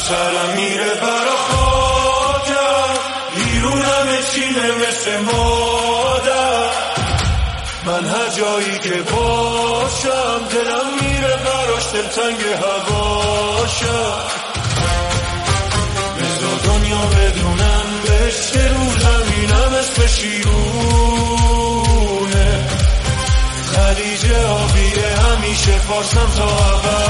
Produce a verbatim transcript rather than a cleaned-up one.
سرم میره برا خاطر، بیرونم چینه مثل مادر. من هر جایی که باشم دلم میره براش، دلتنگ هواشم. بذار دنیا بدونم بهشت رو زمینم اسم شیرونه. خلیج آبیه همیشه فارسم تا ابد.